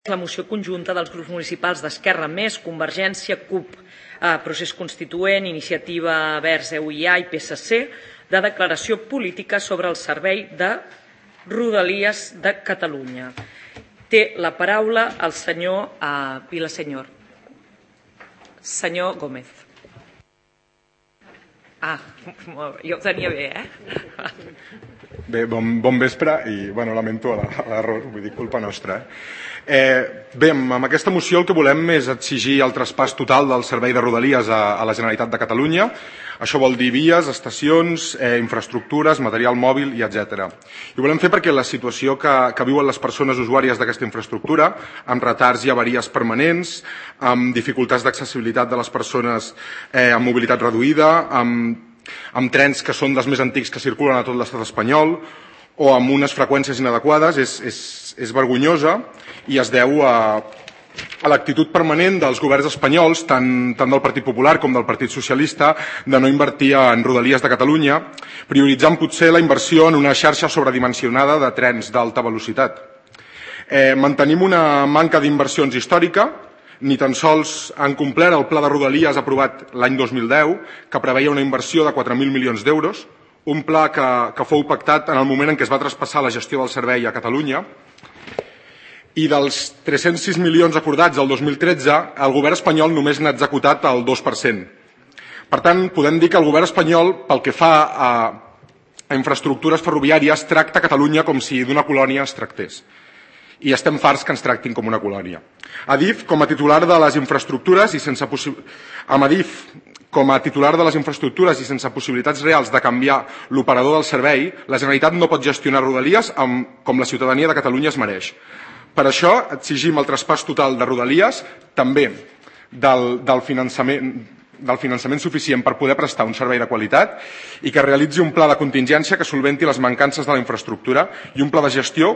la moció conjunta dels grups municipals d'Esquerra Més, Convergència, CUP, Procés Constituent, Iniciativa Verds EUIA i PSC de declaració política sobre el servei de Rodalies de Catalunya. Té la paraula el senyor Vilasenyor. Senyor Gómez. Jo ho tenia bé, Bé, bon vespre i lamento l'error, vull dir, culpa nostra. Bé, amb aquesta moció el que volem és exigir el traspàs total del servei de Rodalies a la Generalitat de Catalunya. Això vol dir vies, estacions, infraestructures, material mòbil i etc. I ho volem fer perquè la situació que viuen les persones usuàries d'aquesta infraestructura, amb retards i avaries permanents, amb dificultats d'accessibilitat de les persones amb mobilitat reduïda, amb trens que són dels més antics que circulen a tot l'estat espanyol o amb unes freqüències inadequades, és vergonyosa i es deu a l'actitud permanent dels governs espanyols, tant del Partit Popular com del Partit Socialista, de no invertir en Rodalies de Catalunya, prioritzant potser la inversió en una xarxa sobredimensionada de trens d'alta velocitat. Mantenim una manca d'inversions històrica. Ni tan sols han complert el pla de Rodalies aprovat l'any 2010, que preveia una inversió de 4.000 milions d'euros, un pla que fou pactat en el moment en què es va traspassar la gestió del servei a Catalunya. I dels 306 milions acordats el 2013, el govern espanyol només n'ha executat el 2%. Per tant, podem dir que el govern espanyol, pel que fa a infraestructures ferroviàries, tracta Catalunya com si d'una colònia es tractés. I estem farts que ens tractin com una colònia. Adif, com a titular de les infraestructures i sense possibilitats reals de canviar l'operador del servei, la Generalitat no pot gestionar Rodalies com la ciutadania de Catalunya es mereix. Per això exigim el traspàs total de Rodalies, també del finançament suficient per poder prestar un servei de qualitat i que realitzi un pla de contingència que solventi les mancances de la infraestructura i un pla de gestió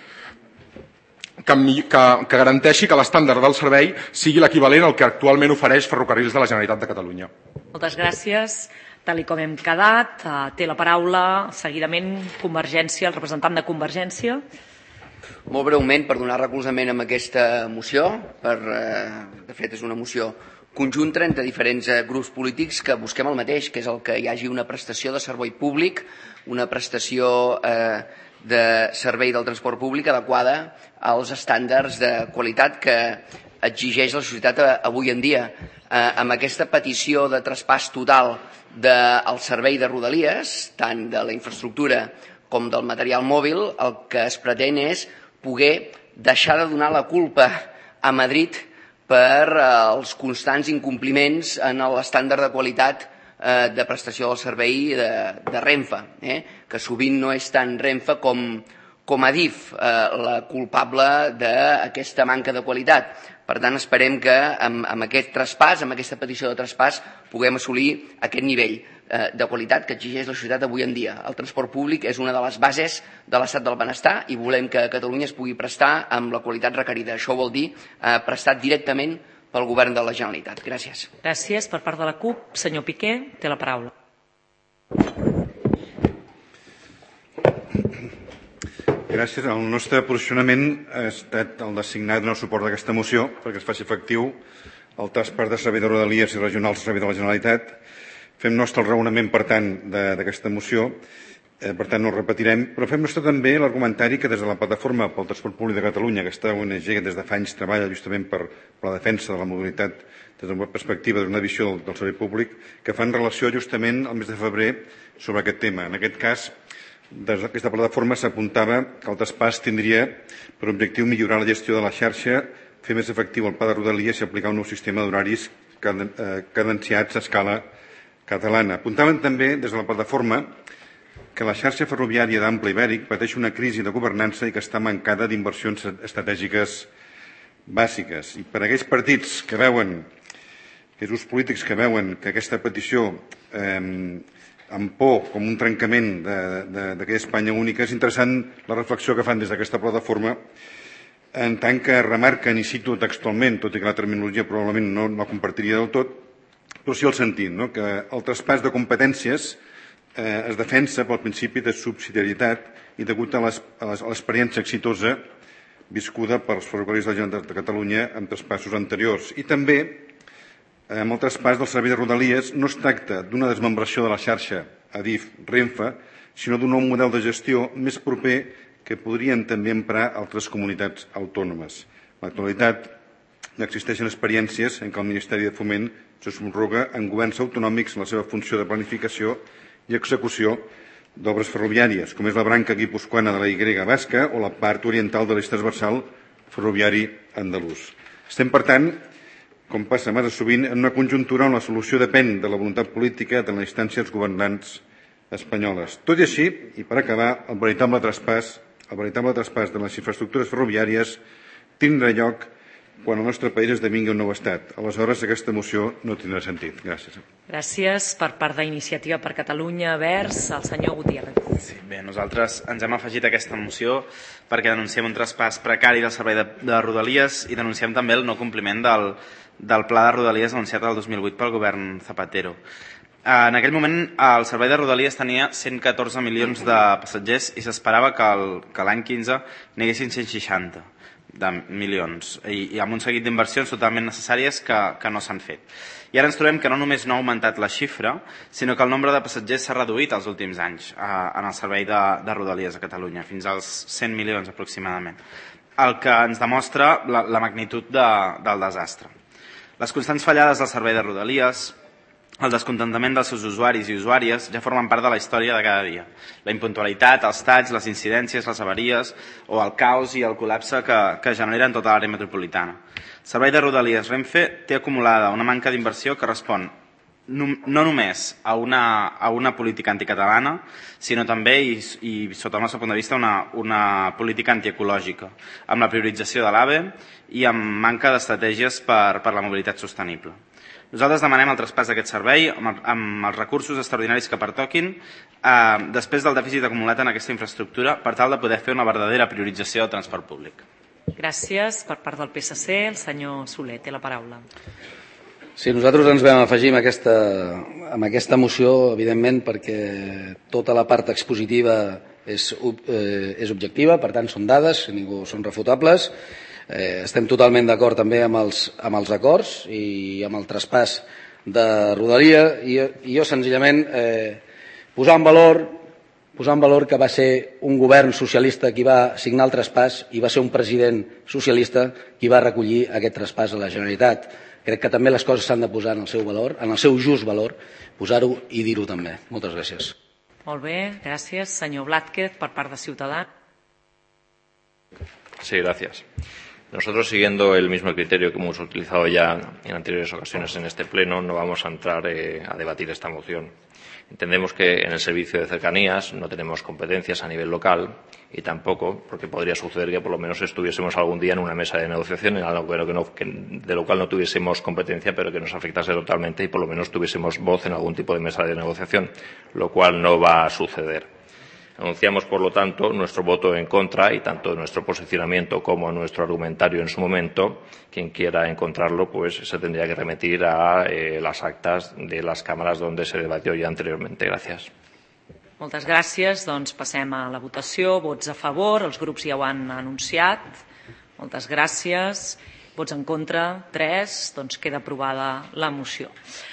que garanteixi que l'estàndard del servei sigui l'equivalent al que actualment ofereix Ferrocarrils de la Generalitat de Catalunya. Moltes gràcies. Tal com hem quedat, té la paraula seguidament Convergència, el representant de Convergència. Molt breument, per donar recolzament a aquesta moció. De fet, és una moció conjunta entre diferents grups polítics que busquem el mateix, que és el que hi hagi una prestació de servei públic, una prestació de servei del transport públic adequada als estàndards de qualitat que exigeix la societat avui en dia. Amb aquesta petició de traspàs total del servei de Rodalies, tant de la infraestructura com del material mòbil, el que es pretén és poder deixar de donar la culpa a Madrid per els constants incompliments en l'estàndard de qualitat de prestació del servei de Renfe, que sovint no és tant Renfe com Adif la culpable d'aquesta manca de qualitat. Per tant, esperem que amb aquest traspàs, amb aquesta petició de traspàs, puguem assolir aquest nivell de qualitat que exigeix la societat avui en dia. El transport públic és una de les bases de l'estat del benestar i volem que Catalunya es pugui prestar amb la qualitat requerida. Això vol dir prestat directament pel govern de la Generalitat. Gràcies. Gràcies. Per part de la CUP, senyor Piqué, té la paraula. Gràcies. El nostre posicionament ha estat el de signar donar suport a aquesta moció perquè es faci efectiu el traspàs de servei de Rodalies i regionals al servei de la Generalitat. Fem nostre el raonament, per tant, d'aquesta moció. Per tant, no ho repetirem, però fem nostre també l'argumentari que des de la Plataforma pel Transport Públic de Catalunya, aquesta ONG que des de fa anys treballa justament per la defensa de la mobilitat des d'una perspectiva, d'una visió del servei públic, que fan relació justament al mes de febrer sobre aquest tema. En aquest cas, des d'aquesta plataforma s'apuntava que el traspàs tindria per objectiu millorar la gestió de la xarxa, fer més efectiu el pla de Rodalies i aplicar un nou sistema d'horaris cadenciats a escala catalana. Apuntaven també des de la plataforma que la xarxa ferroviària d'ample ibèric pateix una crisi de governança i que està mancada d'inversions estratègiques bàsiques. I per a aquells partits que veuen, aquells grups polítics que veuen que aquesta petició amb por com un trencament d'aquella Espanya única, és interessant la reflexió que fan des d'aquesta plataforma en tant que remarquen, i cito textualment, tot i que la terminologia probablement no la compartiria del tot, però sí el sentit, que el traspàs de competències es defensa pel principi de subsidiarietat i degut a l'experiència exitosa viscuda pels ferrocarrils de la Generalitat de Catalunya amb traspassos anteriors. I també, amb el traspàs del servei de Rodalies, no es tracta d'una desmembració de la xarxa Adif-Renfe, sinó d'un nou model de gestió més proper que podrien també emprar altres comunitats autònomes. En l'actualitat, existeixen experiències en què el Ministeri de Foment se subroga en governs autonòmics en la seva funció de planificació i execució d'obres ferroviàries, com és la branca guipuscoana de la Y basca o la part oriental de l'eix transversal ferroviari andalús. Estem, per tant, com passa massa sovint, en una conjuntura on la solució depèn de la voluntat política de les instàncies governants espanyoles. Tot i així, i per acabar, el veritable traspàs de les infraestructures ferroviàries tindrà lloc quan el nostre país esdevingui un nou estat. Aleshores, aquesta moció no tindrà sentit. Gràcies. Gràcies. Per part d'Iniciativa per Catalunya Verds, el senyor Gutiérrez. Sí, bé, nosaltres ens hem afegit a aquesta moció perquè denunciem un traspàs precari del servei de Rodalies i denunciem també el no compliment del pla de Rodalies anunciat el 2008 pel govern Zapatero. En aquell moment el servei de Rodalies tenia 114 milions de passatgers i s'esperava que l'any 15 n'hi haguessin 160 de milions i amb un seguit d'inversions totalment necessàries que no s'han fet. I ara ens trobem que no només no ha augmentat la xifra, sinó que el nombre de passatgers s'ha reduït els últims anys en el servei de Rodalies a Catalunya, fins als 100 milions aproximadament, el que ens demostra la magnitud del desastre. Les constants fallades del servei de Rodalies, el descontentament dels seus usuaris i usuàries ja formen part de la història de cada dia. La impuntualitat, els talls, les incidències, les avaries o el caos i el col·lapse que generen tota l'àrea metropolitana. El servei de Rodalies Renfe té acumulada una manca d'inversió que respon no només a una política anticatalana, sinó també, i sota el nostre punt de vista, una política antiecològica, amb la priorització de l'AVE i amb manca d'estratègies per la mobilitat sostenible. Nosaltres demanem el traspàs d'aquest servei amb els recursos extraordinaris que pertoquin després del dèficit acumulat en aquesta infraestructura per tal de poder fer una verdadera priorització del transport públic. Gràcies. Per part del PSC, el senyor Soler té la paraula. Sí, nosaltres ens vam afegir amb aquesta moció, evidentment, perquè tota la part expositiva és objectiva, per tant són dades, són refutables. Estem totalment d'acord també amb els acords i amb el traspàs de Rodalia i jo senzillament posar en valor que va ser un govern socialista qui va signar el traspàs i va ser un president socialista qui va recollir aquest traspàs a la Generalitat. Crec que també les coses s'han de posar en el seu valor, en el seu just valor, posar-ho i dir-ho també. Moltes gràcies. Molt bé, gràcies. Senyor Blázquez, per part de Ciutadans. Sí, gracias. Nosotros, siguiendo el mismo criterio que hemos utilizado ya en anteriores ocasiones en este pleno, no vamos a entrar a debatir esta moción. Entendemos que en el servicio de cercanías no tenemos competencias a nivel local y tampoco, porque podría suceder que por lo menos estuviésemos algún día en una mesa de negociación en algo de lo cual no tuviésemos competencia, pero que nos afectase totalmente y por lo menos tuviésemos voz en algún tipo de mesa de negociación, lo cual no va a suceder. Anunciamos, por lo tanto, nuestro voto en contra y tanto nuestro posicionamiento como nuestro argumentario en su momento. Quien quiera encontrarlo, pues se tendría que remitir a las actas de las cámaras donde se debatió ya anteriormente. Gràcies. Moltes gràcies. Doncs passem a la votació. Vots a favor. Els grups ja ho han anunciat. Moltes gràcies. Vots en contra, 3. Doncs queda aprovada la moció.